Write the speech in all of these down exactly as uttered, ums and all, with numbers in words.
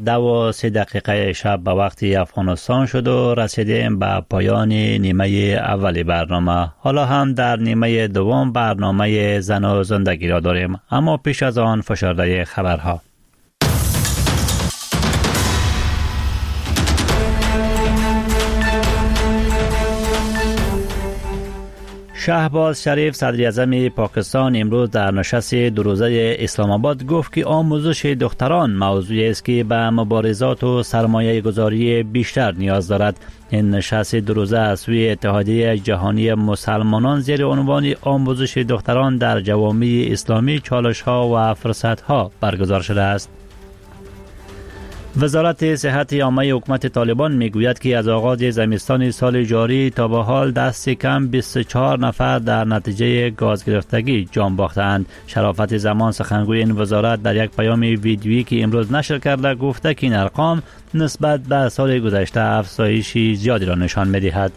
دو و سی دقیقه شب به وقت افغانستان شد و رسیدیم به پایان نیمه اولی برنامه. حالا هم در نیمه دوم برنامه زن و زندگی را داریم، اما پیش از آن فشرده خبرها. شهباز شریف صدر اعظم پاکستان امروز در نشست دو روزه اسلام آباد گفت که آموزش دختران موضوعی است که به مبارزات و سرمایه گذاری بیشتر نیاز دارد. این نشست دو روزه از سوی اتحادیه جهانی مسلمانان زیر عنوان آموزش دختران در جوامع اسلامی چالش‌ها و فرصت‌ها برگزار شده است. وزارت صحت عامه حکومت طالبان میگوید که از آغاز زمستان سال جاری تا به حال دست کم بیست و چهار نفر در نتیجه گاز گرفتگی جان باختند. شرافت زمان سخنگوی این وزارت در یک پیام ویدیویی که امروز نشر کرده گفته که این ارقام نسبت به سال گذشته افزایش زیادی را نشان می‌دهد.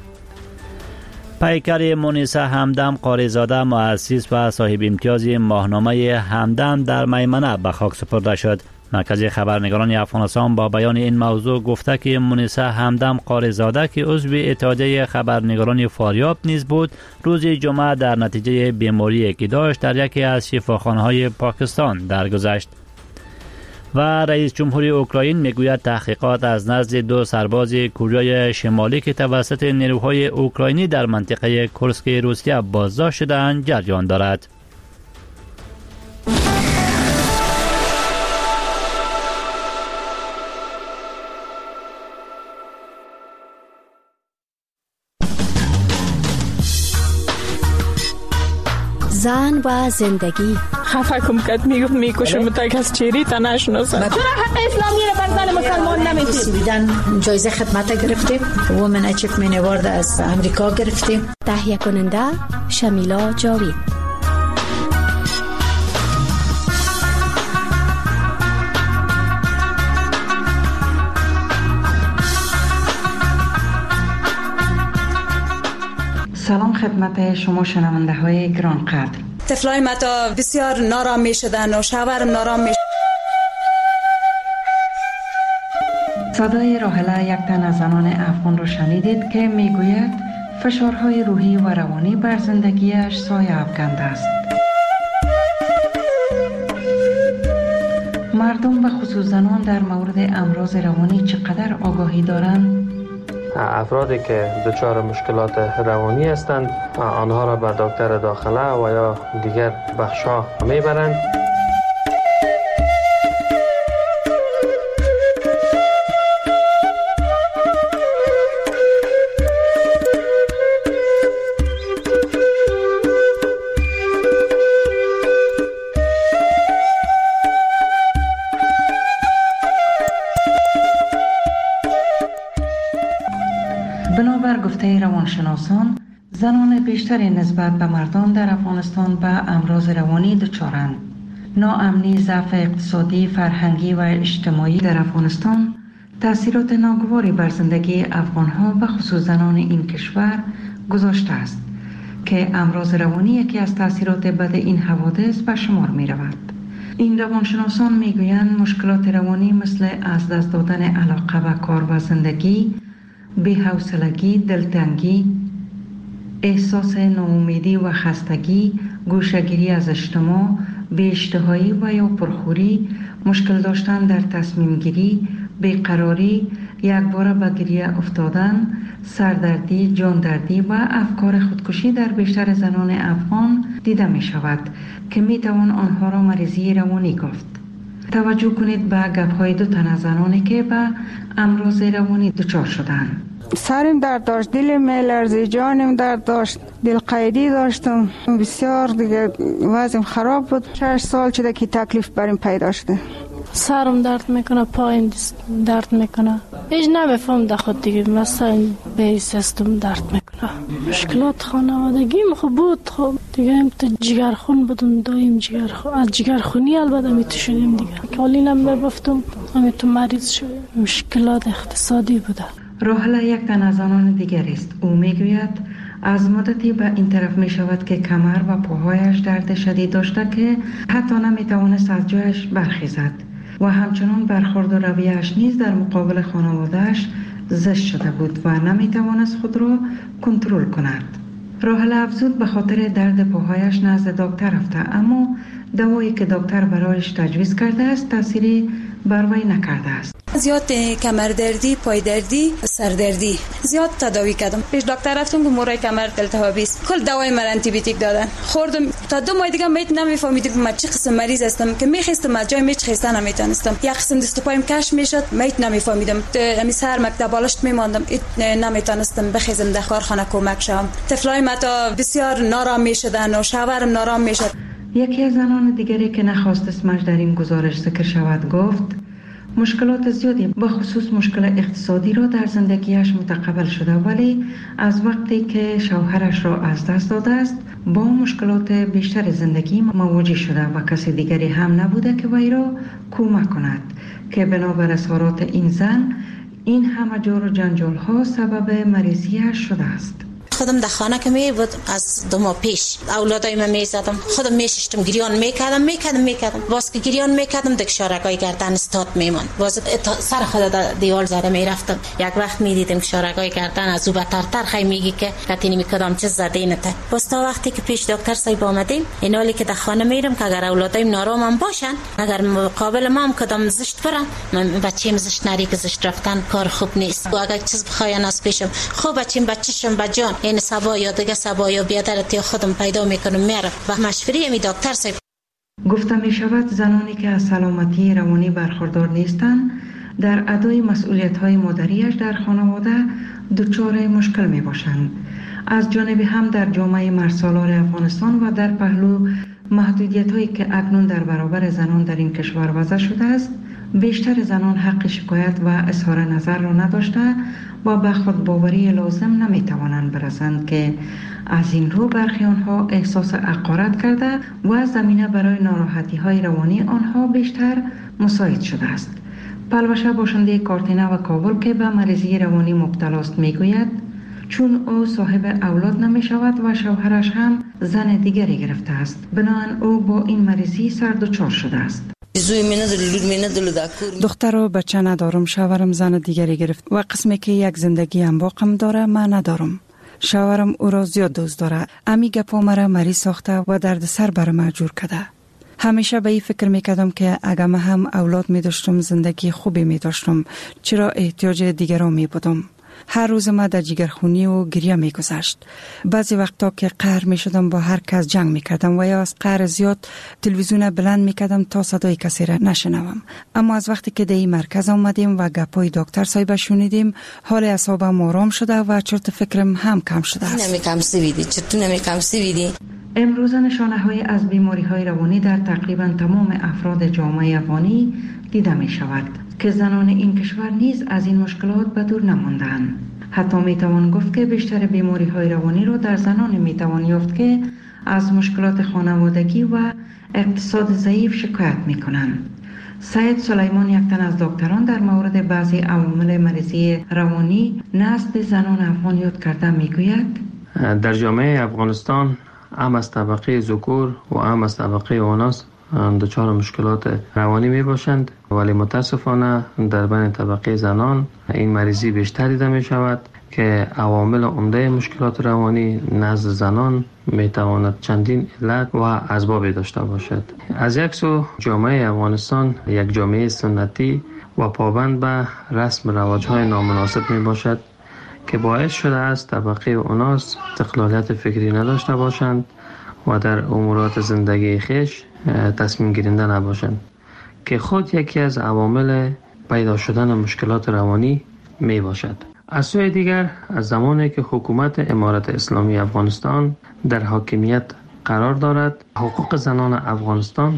پیکر مونیسه همدم قاریزاده مؤسس و صاحب امتیاز ماهنامه همدم در میمنه به خاک سپرده شد. مرکز خبرنگاران افغانستان با بیان این موضوع گفته که مونیسه همدم قاریزاده که عضو اتحادیه خبرنگاران فاریاب نیز بود، روز جمعه در نتیجه بیماری که داشت در یکی از شفاخانه‌های پاکستان درگذشت. و رئیس جمهوری اوکراین میگوید تحقیقات از نزد دو سرباز کره شمالی که توسط نیروهای اوکراینی در منطقه کورسک روسیه بازداشت شده‌اند جریان دارد. زن و زندگی. خفه کم کد میگفت میکشم تا کس چیری تا نشناسن. چرا حق اسلامی رو بر زن مسلمان نمیدید؟ بیدن جایزه خدمت گرفتیم، وومن اچیومنت اوارد از امریکا گرفتیم. تهیه کننده شمیلا جاوید. سلام خدمت شما شنونده های گران قدر. طفلای متا بسیار نارام می شدن و شوهرم نارام می شدن. صدای راحله یک تن از زنان افغان رو شنیدید که می گوید فشارهای روحی و روانی بر زندگیش سایه افکنده است. مردم و خصوص زنان در مورد امراض روانی چقدر آگاهی دارند؟ افرادی که دچار مشکلات روانی هستند آنها را به دکتر داخله و یا دیگر بخش‌ها میبرند. بنابر گفته روانشناسان، زنان بیشتری نسبت به مردان در افغانستان به امراض روانی دچارند. ناامنی، ضعف اقتصادی، فرهنگی و اجتماعی در افغانستان تأثیرات ناگواری بر زندگی افغانها و خصوص زنان این کشور گذاشته است که امراض روانی یکی از تأثیرات بد این حوادث به شمار می رود. این روانشناسان می گویند مشکلات روانی مثل از دست دادن علاقه به کار و زندگی، بی‌حوصلگی، دلتنگی، احساس ناامیدی و خستگی، گوشه‌گیری از اجتماع، بی‌اشتهایی و یا پرخوری، مشکل داشتن در تصمیم گیری، بیقراری، یکباره به گریه افتادن، سردردی، جاندردی و افکار خودکشی در بیشتر زنان افغان دیده می شود که می توان آنها را مریضی روانی گفت. توجه کنید به گپ‌های دو تن از زنانی که به امراض روانی دچار شدند. سرم درد داشت، دلم میلرزید، جانم درد داشت، دل قیدی داشتم، بسیار دیگه وضعم خراب بود. شش سال شده که تکلیف بریم پیدا شده. سرم درد میکنه، پایم درد میکنه، هیچ نمیفهم در خود دیگه، مثلا به سیستم درد میکنه. مشکلات خانوادگیم خوب بود، خب دیگه هم تو جگرخون بودم، دایم جگرخون، از جگرخونی البته میتو شدیم دیگه، کالینم میبفتم، همیتو مریض شدیم. مشکلات اقتصادی بوده. راحله یک تن از زنان دیگر است. او میگوید از مدتی به این طرف می شود که کمر و پاهایش درد شدید داشته که حتی نمی توانست از جایش برخیزد. و همچنان برخورد و رویه‌اش نیز در مقابل خانواده‌اش زشت شده بود و نمی‌توانست خود را کنترل کند. راحله افزود به خاطر درد پاهایش نزد دکتر رفته، اما دوایی که دکتر برایش تجویز کرده است تأثیری بر وی نکرده است. زیاد کمر دردی، پای دردی، سر دردی زیاد تداوی کردم. پیش دکتر رفتم که مورای کمر التهابی است. کل دوای من آنتی بیوتیک دادن. خوردم تا دو ماه دیگه میت نمیفهمیدم من چه قسم مریض هستم که میخواستم از جای میچ خستن نمیتونستم. یک قسم دست و پایم کش میشد، میت نمیفهمیدم. امی سر مکتب بالشت میماندم، نمیتونستم بخیزم در کارخانه کمک شم. طفلای ما تا بسیار نارام میشدن و شوهرم نارام میشد. یکی از زنان دیگری که نخواست اسمش در این گزارش ذکر شود گفت مشکلات زیادی به خصوص مشکل اقتصادی را در زندگیش متقبل شده، ولی از وقتی که شوهرش را از دست داده است با مشکلات بیشتر زندگی مواجه شده و کسی دیگری هم نبوده که وی را کمک کند که بنابر اظهارات این زن این همه جور و جنجال ها سبب مریضیش شده است. خودم در خانه که می بود از دو ماه پیش اولادای من می زدم، خودم می ششتم گریان می کردم می کردم می کردم باز که گریان می کردم دک شارگای گردن استاد میمان، باز سر خود در دیوال زده می رفتم. یک وقت می دیدم که شارگای گردن از او بترتر خیلی میگی که کتی نمی کدام چیز زده اینته. باز تا وقتی که پیش دکتر صاحب آمدیم این حالی که در خانه میرم که اگر اولادایم نارام باشن، اگر مقابل ما هم کدام زشت برم، من بچه‌م زشت نری که زشت رفتن کار خوب نیست. و اگر چیز بخواین از پیشم خوب بچه‌م بچه‌شم بجان این سبا یا دیگه سبا یا بیادرتی خودم پیدا میکنم میرم و مشوری می دکتر صاحب. گفته می شود زنانی که از سلامتی روانی برخوردار نیستند در ادای مسئولیت های مادریش در خانواده دچار مشکل می باشند. از جانب هم در جامعه مرسالار افغانستان و در پهلو محدودیت هایی که اکنون در برابر زنان در این کشور وضع شده است، بیشتر زنان حق شکایت و اظهار نظر را نداشته و به خود باوری لازم نمی توانند برسند که از این رو برخی آنها احساس حقارت کرده و زمینه برای ناراحتی های روانی آنها بیشتر مساعد شده است. پلوشه باشنده کارتینه و کابل که به مریضی روانی مبتلا است میگوید چون او صاحب اولاد نمی شود و شوهرش هم زن دیگری گرفته است، بنابراین او با این مریضی سر دچار شده است. دختر و بچه ندارم، شوهرم زن دیگری گرفت و قسمی که یک زندگی انباقم داره من ندارم. شوهرم او را زیاد دوست داره، امی گپا مرا مریض ساخته و درد سر برم مجبور کرده. همیشه به این فکر میکردم که اگر من هم اولاد می داشتم زندگی خوبی می داشتم، چرا احتیاج دیگران می بودم. هر روز ما در جگرخونی و گریه می گذشت. بعضی وقتا که قهر می شدم با هر کس جنگ می کردم و یا از قهر زیاد تلویزیون بلند می کردم تا صدای کسی را نشنوم. اما از وقتی که در این مرکز آمدیم و گپای دکتر صاحب شنیدیم، حال اعصابم آرام شده و چرت فکرم هم کم شده است. نمی کم سویدی چطور نمی کم سویدی امروز نشانه های از بیماری های روانی در تقریبا تمام افراد جامعه افغانی دیده می شود که زنان این کشور نیز از این مشکلات به دور نماندند. حتی می توان گفت که بیشتر بیماری های روانی را در زنان می توان یافت که از مشکلات خانوادگی و اقتصاد ضعیف شکایت می کنند. سید سلیمان یک تن از دکتران در مورد بعضی عوامل مریضی روانی نزد زنان افغان یاد کرده می گوید در جامعه افغانستان هم از طبقه ذکور و هم از طبقه اناث دچار مشکلات روانی می باشند، ولی متاسفانه در بین طبقه زنان این مریضی بیشتر دیده می شود که عوامل عمده مشکلات روانی نزد زنان می تواند چندین علت و اسباب داشته باشد. از یک سو جامعه افغانستان یک جامعه سنتی و پابند به رسم رواج‌های نامناسب می باشد که باعث شده است طبقه اناث استقلالیت فکری نداشته باشند و در امورات زندگی خیش تصمیم گیرنده نباشند که خود یکی از عوامل پیدا شدن مشکلات روانی می باشد. از سوی دیگر از زمانی که حکومت امارت اسلامی افغانستان در حاکمیت قرار دارد، حقوق زنان افغانستان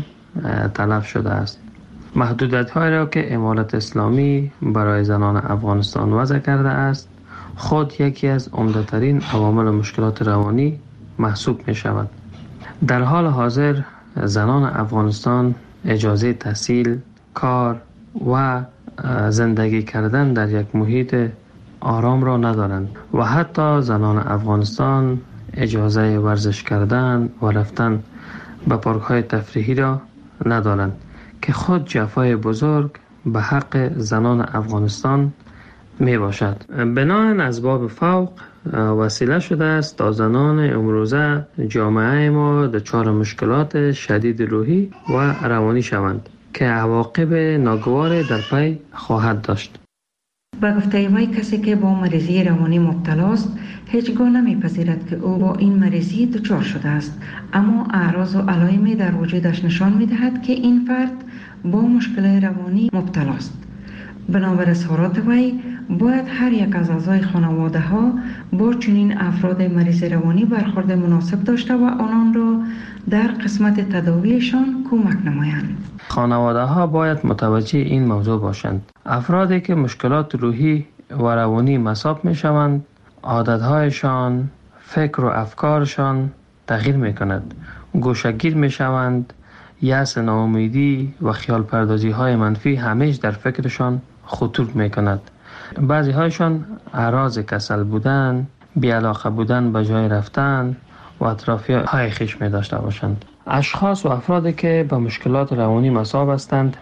تلف شده است. محدودیت‌هایی را که امارت اسلامی برای زنان افغانستان وضع کرده است خود یکی از عمده‌ترین عوامل مشکلات روانی محسوب می شود. در حال حاضر زنان افغانستان اجازه تحصیل، کار و زندگی کردن در یک محیط آرام را ندارند و حتی زنان افغانستان اجازه ورزش کردن و رفتن به پارک‌های تفریحی را ندارند که خود جفای بزرگ به حق زنان افغانستان می باشد. بناهن اسباب فوق وسیله شده است تا زنان امروزه جامعه ما دچار مشکلات شدید روحی و روانی شوند که عواقب ناگوار در پی خواهد داشت. با گفته وی کسی که با مریضی روانی مبتلا است هیچگاه نمیپذیرد که او با این مریضی دچار شده است، اما اعراض و علائمی در وجودش نشان میدهد که این فرد با مشکل روانی مبتلا است. بنابر اظهارات وی باید هر یک از اعضای خانواده ها با چنین افراد مریض روانی برخورد مناسب داشته و آنان را در قسمت تداویشان کمک نمایند. خانواده ها باید متوجه این موضوع باشند. افرادی که مشکلات روحی و روانی مصاب می شوند، عادتهایشان، فکر و افکارشان تغییر می کند. گوشه‌گیر می شوند، یأس، ناامیدی و خیال پردازی های منفی همیشه در فکرشان خطور می کند. بعضی هایشان اعراض کسل بودن، بی‌علاقه بودن به جای رفتن و اطرافی های خیش می داشته باشند. اشخاص و افرادی که به مشکلات روانی مصاب هستند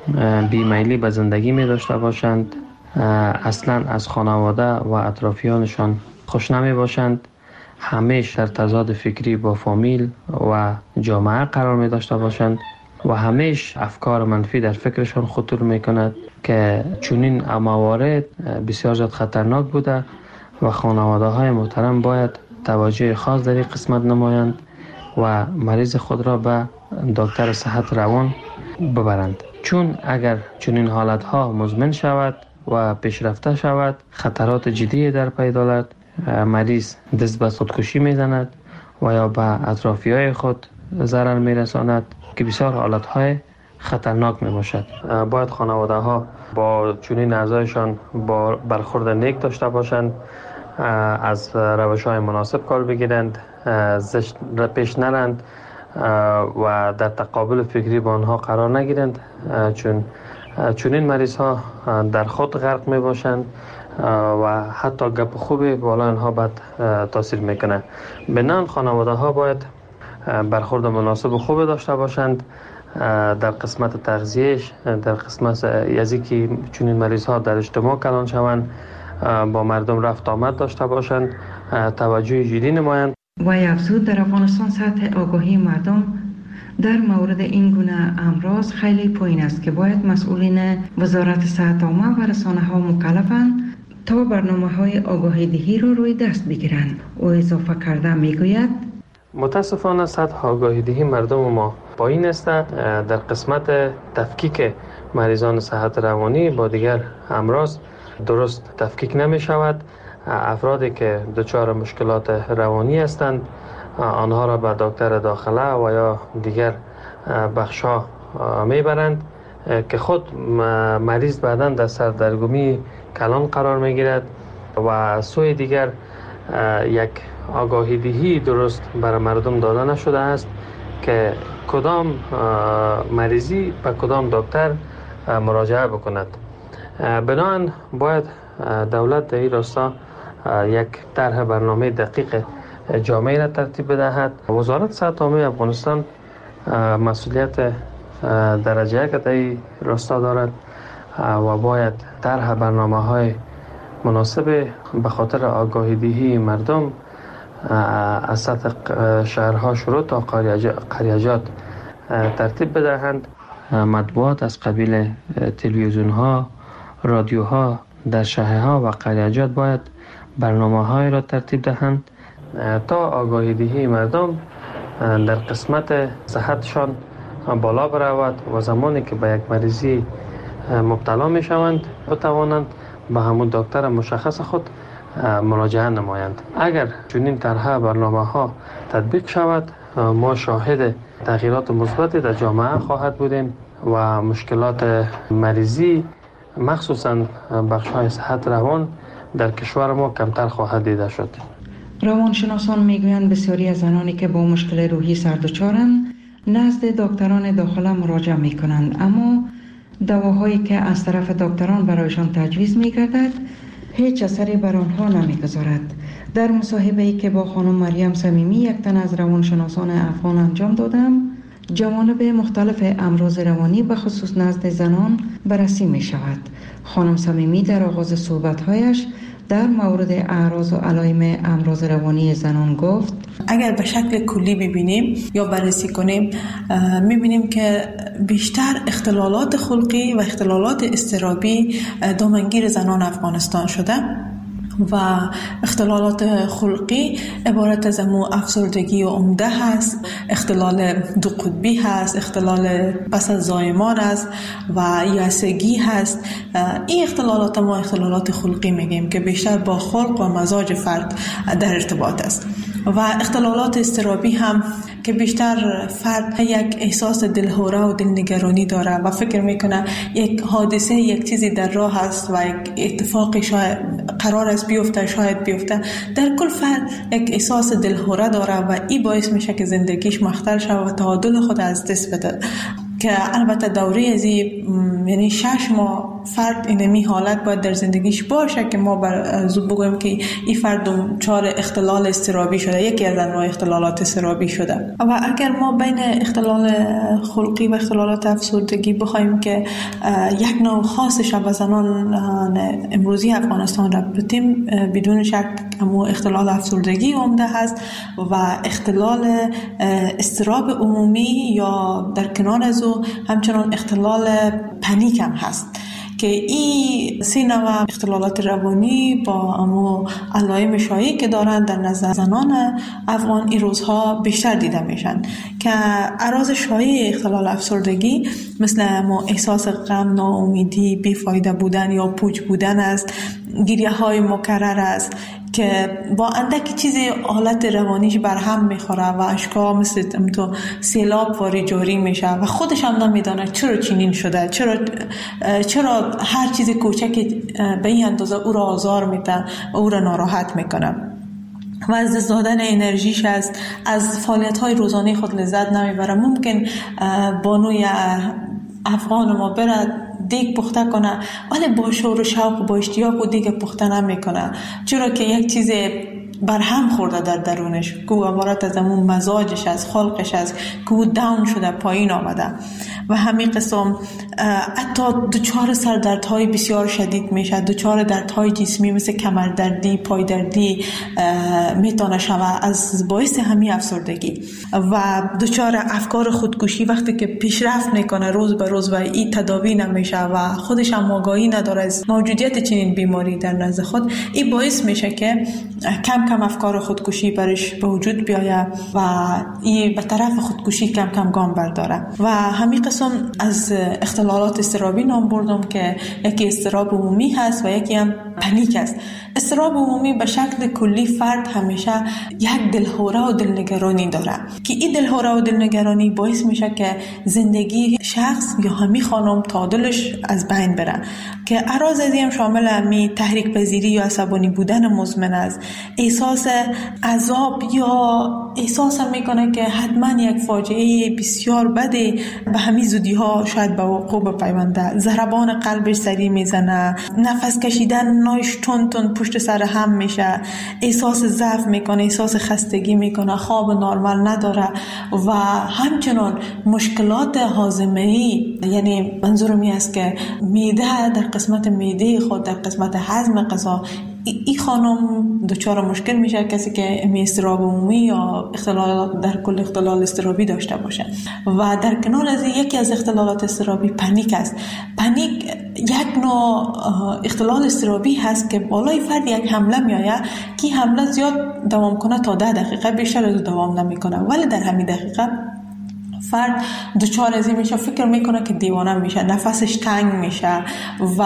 بیمیلی به زندگی می داشته باشند، اصلا از خانواده و اطرافیانشان خوش نمی باشند، همیشه در تضاد فکری با فامیل و جامعه قرار می داشته باشند و همیشه افکار منفی در فکرشان خطور می کند که چنین موارد بسیار زیاد خطرناک بوده و خانواده های محترم باید توجه خاص در این قسمت نمایند و مریض خود را به دکتر صحت روان ببرند، چون اگر چنین حالت ها مزمن شود و پیشرفته شود خطرات جدی در پی دارد. مریض دست به خودکشی میزند و یا به اطرافی های خود ضرر میرساند که بسیار حالت های خطرناک می باشد. باید خانواده ها با چنین اعضایشان با برخورد نیک داشته باشند، از روش های مناسب کار بگیرند، زشت پیش نرند و در تقابل فکری با آنها قرار نگیرند، چون چنین مریض ها در خود غرق می باشند و حتی گپ خوبی بالا آنها بد تاثیر میکنه. بنان خانواده ها باید برخورد مناسب و خوب داشته باشند در قسمت تغذیهش، در قسمت یزی که چنین مریض ها در اجتماع کلان شوند، با مردم رفت آمد داشته باشند، توجه جدی نمایند. و افزود در افغانستان سطح آگاهی مردم در مورد این گونه امراض خیلی پایین است که باید مسئولین وزارت صحت عامه و رسانه ها مکلفند تا برنامه های آگاهی دهی را روی دست بگیرند. او اضافه کرده میگوید متاسفانه سطح آگاهی دهی مردم ما پایین است. در قسمت تفکیک مریضان صحت روانی با دیگر امراض درست تفکیک نمی شود. افرادی که دچار مشکلات روانی هستند آنها را به دکتر داخله و یا دیگر بخش‌ها میبرند که خود مریض بعداً در سردرگمی کلان قرار میگیرد و سوی دیگر یک آگاهی دهی درست برای مردم داده نشده است که کدام مریضی به کدام دکتر مراجعه بکند. بنابراین باید دولت در این راستا یک طرح برنامه دقیق جامعی را ترتیب بدهد. وزارت صحت عامه افغانستان مسئولیت درجه یک در این راستا دارد و باید طرح برنامه های مناسب به خاطر آگاهی دهی مردم از سطح شهرها شروع تا قریجات ترتیب بدهند. مطبوعات از قبیل تلویزیون ها، رادیو ها در شهرها و قریجات باید برنامه های را ترتیب دهند تا آگاهی دهی مردم در قسمت صحتشان بالا برود و زمانی که به یک مریضی مبتلا می شوند بتوانند به همون دکتر مشخص خود مراجعه نمایند. اگر چنین طرح برنامه ها تطبیق شود ما شاهد تغییرات مثبتی در جامعه خواهد بودیم و مشکلات مریضی مخصوصا بخش های صحت روان در کشور ما کمتر خواهد دیده شد. روانشناسان میگویند بسیاری از زنانی که با مشکل روحی سردچارند نزد دکتران داخله مراجعه میکنند، اما دواهایی که از طرف دکتران برایشان تجویز میگردد هیچ اثری بر آنها نمیگذارد. در مصاحبه‌ای که با خانم مریم صمیمی یک تن از روانشناسان افغان انجام دادم جوانب مختلف امراض روانی به خصوص نزد زنان بررسی می شود. خانم صمیمی در آغاز صحبت‌هایش در مورد اعراض و علائم امراض روانی زنان گفت: اگر به شکل کلی ببینیم یا بررسی کنیم می‌بینیم که بیشتر اختلالات خلقی و اختلالات اضطرابی دامنگیر زنان افغانستان شده و اختلالات خلقی عبارت از امو افسردگی و عمده هست، اختلال دو قطبی هست، اختلال پس از زایمان است و یائسگی هست. این اختلالات ما اختلالات خلقی میگیم که بیشتر با خلق و مزاج فرد در ارتباط است. و اختلالات اضطرابی هم که بیشتر فرد یک احساس دلهوره و دلنگرانی داره و فکر میکنه یک حادثه یک چیزی در راه است و یک اتفاقی شاید قرار است بیفته، شاید بیفته. در کل فرد یک احساس دلهوره داره و این باعث میشه که زندگیش مختل شود و تعادل خود از دست بده. که البته دوره ازی یعنی شش ماه فرد اینمی حالت باید در زندگیش باشه که ما بر زود بگویم که این فرد دچار اختلال اضطرابی شده، یکی از انواع اختلالات اضطرابی شده. و اگر ما بین اختلال خلقی و اختلالات افسردگی بخوایم که یک نوع خاصش به زنان امروزی افغانستان را بتیم، بدون شک همون اختلال افسردگی عمده هست و اختلال اضطراب عمومی یا در کنار از او همچنان اختلال پنیک هم هست که این سه نوع اختلالات روانی با امو علائم شایعی که دارند در نظر زنان افغان این روزها بیشتر دیده میشن که اعراض شایع اختلال افسردگی مثل امو احساس غم، ناامیدی، بیفایده بودن یا پوچ بودن است، گریه های مکرر است که با اندکی چیزی حالت روانیش برهم میخوره و اشکا مثل تو سیلاب واری جاری میشه و خودش هم نمیدانه چرا چنین شده، چرا چرا هر چیز کوچکی به این اندازه او را آزار میده و او را ناراحت میکنه و از دست دادن انرژیش است، از فعالیت‌های روزانه خود لذت نمیبره. ممکن بانوی افغان ما برد دیگ پخته کنه ولی با شور و شوق و با اشتیاق و دیگ پخته نمیکنه، چرا که یک چیز برهم خورده در درونش که او عبارت از همون مزاجش از خلقش است که او داون شده، پایین آمده و همین قسم حتی دچار سردردهای بسیار شدید میشه، دچار دردهای جسمی مثل کمردردی، پایدردی میتونه شود از باعث همین افسردگی و دچار افکار خودکشی وقتی که پیشرفت میکنه روز به روز و این تداوی نمیشه و خودش هم آگاهی نداره از موجودیت چنین بیماری در نزد خود، این باعث میشه که کم کم افکار خودکشی برش به وجود بیاید و این به طرف خودکشی کم کم گام برداره. و همین قسم از اختلالات اضطرابی نام بردم که یکی اضطراب عمومی هست و یکی هم پنیک است. اضطراب عمومی به شکل کلی فرد همیشه یک دلهوره و دلنگرانی داره که این دلهوره و دلنگرانی باعث میشه که زندگی شخص یا همی خانم تعادلش از بین بره که اعراض از این شامل همی تحریک پذیری یا عصبانی بودن مزمن است، احساس عذاب یا احساس میکنه که حتما یک فاجعه بسیار بده به همین زودی ها شاید به وقوع بپیونده، ضربان قلبش سریع میزنه، نفس کشیدن نایش تون تون پشت سر هم میشه، احساس ضعف میکنه، احساس خستگی میکنه، خواب نرمال نداره و همچنان مشکلات هاضمه‌ای، یعنی منظورم این است که معده در قسمت معده خود در قسمت هضم غذا این خانم دچار مشکل میشه، کسی که اضطراب عمومی یا اختلال در کل اختلال اضطرابی داشته باشه. و در کنار از یکی از اختلالات اضطرابی پنیک است. پنیک یک نوع اختلال اضطرابی هست که بالای فرد یک حمله میآید که حمله زیاد دوام کنه تا ده دقیقه، بیشتر از دوام نمیکنه، ولی در همین دقیقه فرد دچار از این میشه، فکر میکنه که دیوانه میشه، نفسش تنگ میشه و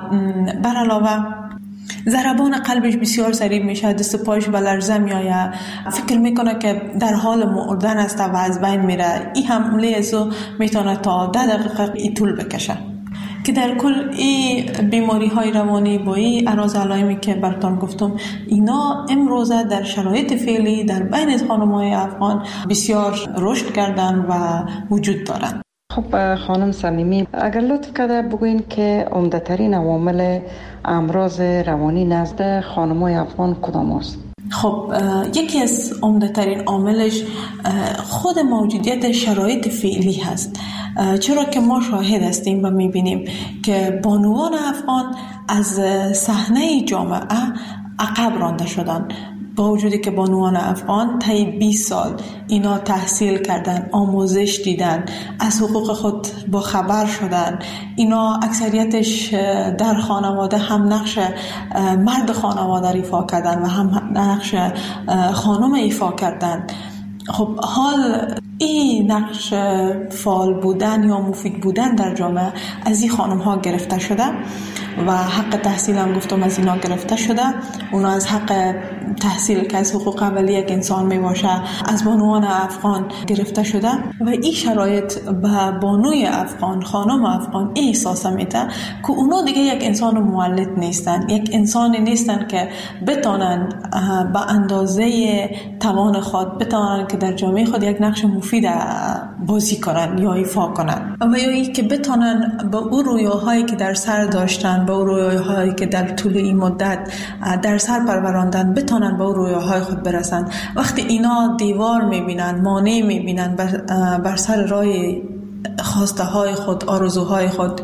بر علاوه ضربان قلبش بسیار سریع میشه، دست پایش به لرزه میآید، فکر میکنه که در حال مردن است و از بین میره. این حمله ازو میتونه تا ده دقیقه ای طول بکشه که در کل این بیماری های روانی با این اعراض علائمی که براتون گفتم اینا امروزه در شرایط فعلی در بین خانم‌های افغان بسیار رشد کردن و وجود دارن. خب خانم صمیمی، اگر لطف کرده بگوین که عمده ترین عوامل امراض روانی نزد خانم‌های افغان کدام است؟ خب یکی از عمده ترین عاملش خود موجودیت شرایط فعلی هست، چرا که ما شاهد هستیم و میبینیم که بانوان افغان از صحنه جامعه عقب رانده شدن. با وجودی که بانوان افغان طی بیست سال اینا تحصیل کردن، آموزش دیدن، از حقوق خود با خبر شدن، اینا اکثریتش در خانواده هم نقش مرد خانواده ایفا کردن و هم نقش خانم ایفا کردن. خب حال این نقش فعال بودن یا مفید بودن در جامعه از این خانم ها گرفته شده و حق تحصیل هم گفتم از اینا گرفته شده. اونا از حق تحصیل که از حقوق اولیه یک انسان می باشه از بانوان افغان گرفته شده و این شرایط به بانوی افغان، خانم افغان این احساس میده که اونا دیگه یک انسان مولد نیستن، یک انسانی نیستن که بتونن به اندازه توان خود بتونن که در جامعه خود یک نقش مفید بازی کنن یا ایفا کنن و یا ای که بتونن به اون رویاهایی که در سر داشتن، به اون رویاهایی که در طول این مدت در سر پروراندن بتونن به اون رویاهای خود برسن. وقتی اینا دیوار میبینن، مانع میبینن بر, بر سر راه خواسته های خود، آرزوهای خود،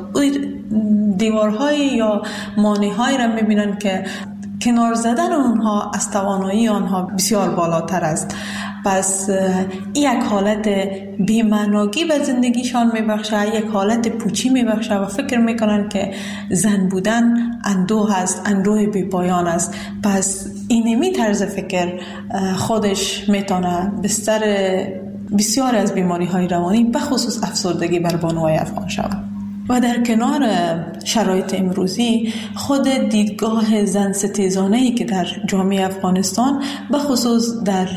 دیوارهای یا مانع‌هایی را میبینن که کنار زدن اونها از توانایی آنها بسیار بالاتر است. پس یک حالت بی‌معنایی به زندگیشان میبخشه، یک حالت پوچی میبخشه و فکر میکنن که زن بودن اندوه است، اندوه بی پایان است. پس اینمی طرز فکر خودش میتونه بستر بسیار از بیماری های روانی به خصوص افسردگی بر بانوهای افغان شود. و در کنار شرایط امروزی خود دیدگاه زن ستیزانه‌ای که در جامعه افغانستان به خصوص در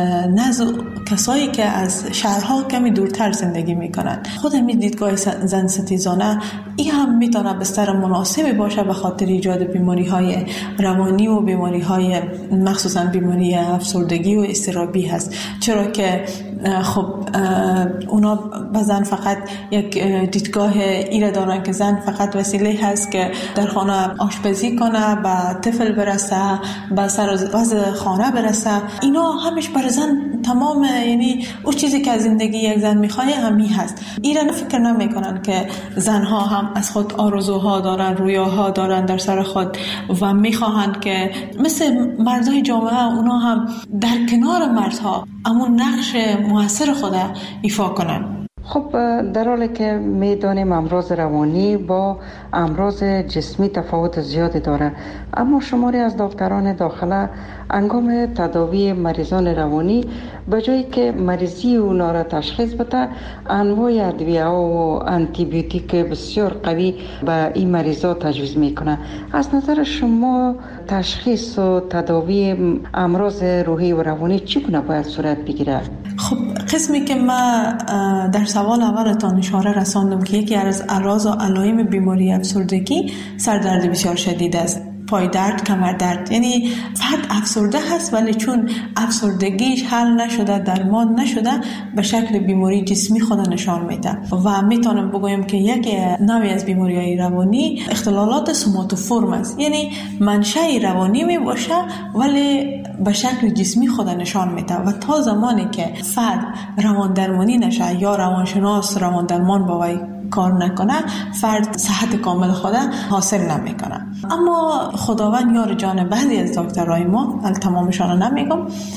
نزد کسایی که از شهرها کمی دورتر زندگی میکنند، خود همین دیدگاه زن ستیزانه این هم میتونه بستر مناسبی باشه به خاطر ایجاد بیماری های روانی و بیماری های مخصوصا بیماری افسردگی و اضطرابی هست. چرا که خب اونا به زن فقط یک دیدگاه ایره دارن که زن فقط وسیله هست که در خانه آشپزی کنه، به طفل برسه، به سر وضع خانه برسه. اینا همش بر زن تمام، یعنی اون چیزی که از زندگی یک زن میخواه همین هست. ایران فکر نمیکنن که زنها هم از خود آرزوها دارن، رویاها دارن در سر خود و میخواهند که مثل مردای جامعه اونا هم در کنار مردها امون نقش موثر خود ایفا کنن. خب در حالی که میدانیم امراض روانی با امراض جسمی تفاوت زیادی داره، اما شماری از دکتران داخله انگام تداوی مریضان روانی به جایی که مریضی اونا را تشخیص بده، انواع ادویه و آنتی بیوتیک بسیار قوی به این مریضا تجویز میکنه. از نظر شما تشخیص و تداوی امراض روحی و روانی چگونه باید صورت بگیره؟ خب قسمی که ما در سوال اولتان اشاره رساندم که یکی از اعراض و علائم بیماری افسردگی سردرد بسیار شدید است، پای درد، کمر درد. یعنی فرد افسرده هست ولی چون افسردگیش حل نشده، درمان نشده، به شکل بیماری جسمی خود نشان میده و میتونم بگویم که یک نوعی از بیماری‌های روانی اختلالات سوماتوفورم است. یعنی منشأ روانی می باشه ولی به شکل جسمی خود نشان میده و تا زمانی که فرد روان درمانی نشه یا روانشناس روان درمان با وی کار نکنه، فرد صحت کامل خود حاصل نمیکنه. اما خداوند یار جان بعضی از دکترای ما، تمامشان نمیگم،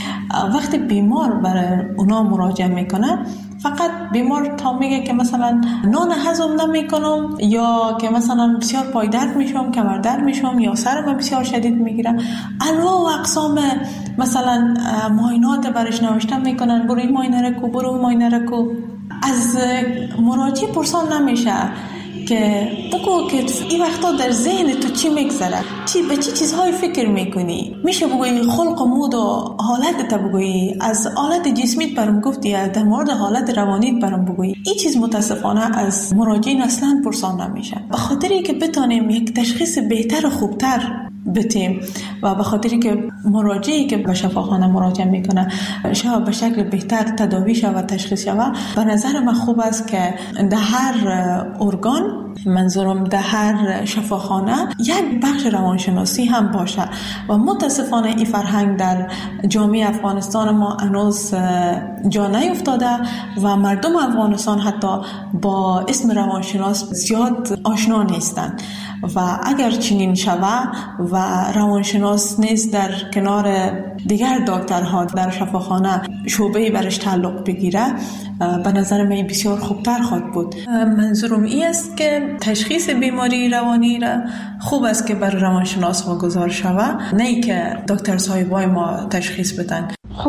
وقتی بیمار برای اونا مراجعه میکنه فقط بیمار تا میگه که مثلا نان هضم نمیکنم یا که مثلا بسیار پای درد میشم، کمر درد میشم یا سرم بسیار شدید میگیره، انواع و اقسام مثلا معاینات برش نوشته میکنن، برو این معاینه رو کو، برو اون معاینه رو کو. از مراجع پرسان نمیشه که بگو که این وقتا در ذهن تو چی میگذره، چی به چی چیزهای فکر میکنی. میشه بگویی خلق و مود و حالت تا بگویی، از حالت جسمیت برام گفتی، در مورد حالت روانیت برام بگویی. این چیز متاسفانه از مراجعین اصلا پرسان نمیشه، به خاطری که بتونیم یک تشخیص بهتر و خوبتر بتیم و به خاطری که مراجعی که به شفاخانه مراجعه میکنه شاید به شکل بهتر تداوی شود و تشخیص شود. به نظر من خوب است که در هر ارگان منظورم در هر شفاخانه یک بخش روانشناسی هم باشه و متاسفانه این فرهنگ در جامعه افغانستان ما هنوز جا نیفتاده و مردم افغانستان حتی با اسم روانشناس زیاد آشنا نیستند و اگر چنین شوه و روانشناس نیز در کنار دیگر دکترها در شفاخانه شعبه برش تعلق بگیره، به نظر من بسیار خوبتر خواهد بود. منظورم این است که تشخیص بیماری روانی را خوب است که بر روانشناس واگذار شود، نه که دکتر صاحبای ما تشخیص بدن. خب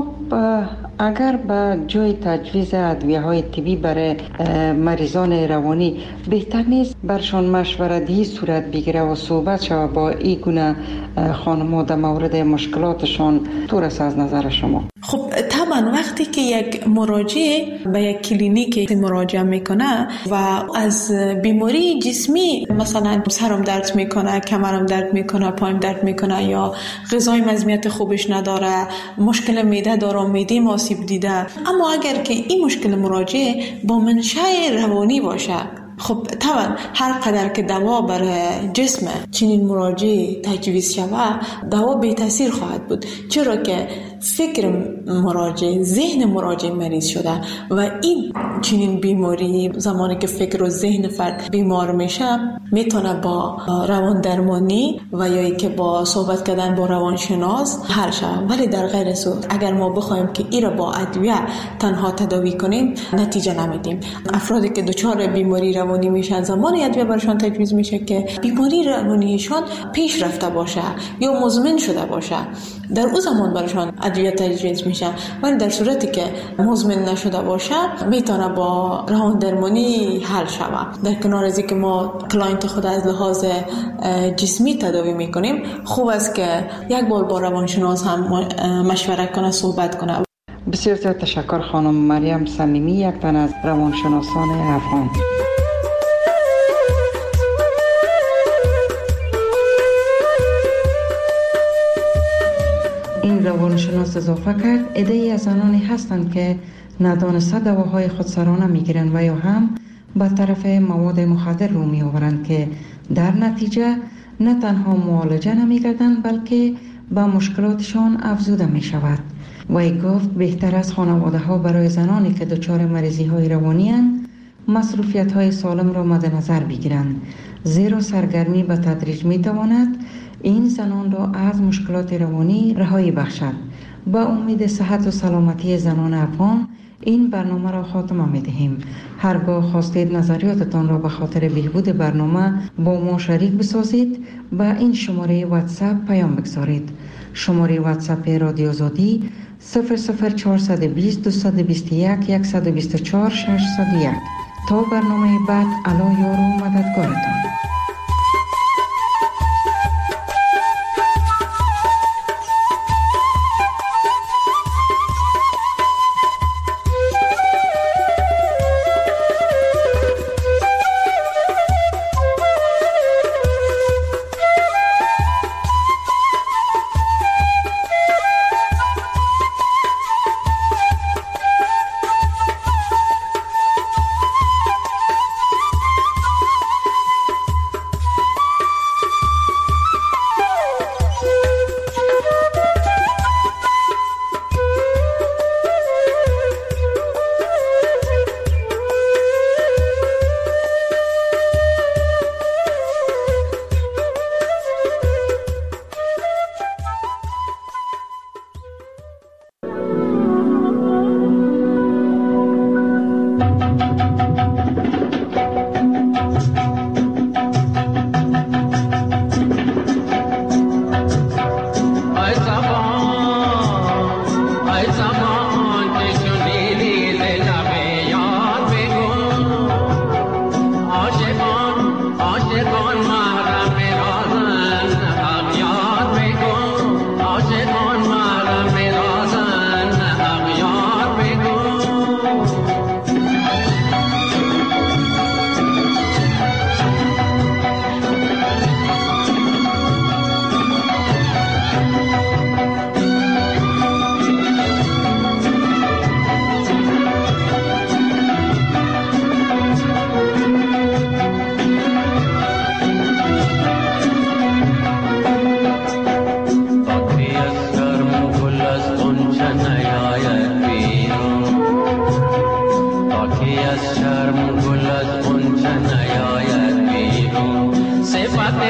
اگر به جای تجویز ادویه‌های طبی برای مریضان روانی بهتر نیست برشان مشورتی صورت بگیره و صحبت شود با این گونه خانم‌ها در مورد مشکلاتشان؟ طور است از نظر شما؟ خب طبعا وقتی که یک مراجع به یک کلینیک مراجعه میکنه و از بیماری جسمی مثلا سرم درد میکنه، کمرم درد میکنه، پایم درد میکنه یا غذای مزمیت خوبش نداره، مشکل معده داره، معده آسیب دیده، اما اگر که این مشکل مراجع با منشأ روانی باشه، خب طبعا هر قدر که دوا برای جسم چنین مراجع تجویز شود دوا بی تاثیر خواهد بود، چرا که فکر مراجع، ذهن مراجع مریض شده و این چنین بیماری زمانی که فکر و ذهن فرد بیمار میشه میتونه با روان درمانی و یا ای که با صحبت کردن با روانشناس حل شود. ولی در غیر صورت اگر ما بخوایم که این را با ادویه تنها تداوی کنیم نتیجه نمیدیم. افرادی که دچار بیماری روانی میشن زمانی ادویه برشان تجویز میشه که بیماری روانیشان پیش رفته باشه یا مزمن شده باشه، در اون زمان برشان ادویه تجویز میشه. ولی در صورتی که مزمن نشده باشه میتونه با روان درمانی حل شود. در کنار از اینکه ما کلاینت خود از لحاظ جسمی تداوی میکنیم، خوب است که یک بار با روانشناس هم مشورت کنه، صحبت کنه. بسیار زیاد تشکر خانم مریم صمیمی، یک تن از روانشناسان افغان. این روانشناس اضافه کرد عده‌ای از زنانی هستند که ندانسته دواهای خودسرانه میگیرند و یا هم به طرف مواد مخدر رو می آورند که در نتیجه نه تنها معالجه نمی‌گردند بلکه به مشکلاتشان افزوده می شود. وی گفت بهتر از خانواده ها برای زنانی که دچار مریضی های روانی اند مصروفیت های سالم را مد نظر بگیرند، زیرا سرگرمی به تدریج می تواند این زنان را از مشکلات روانی رهایی بخشد. با امید صحت و سلامتی زنان افغان این برنامه را خاتمه می دهیم. هرگاه خواستید نظریاتتان را به خاطر بهبود برنامه با ما شریک بسازید به این شماره واتساپ پیام بگذارید. شماره واتساپ رادیو آزادی صفر صفر چهارصد و بیست دویست و بیست و یک صد و بیست و چهار ششصد و یک. تا برنامه بعد، الا یار و مددگارتان.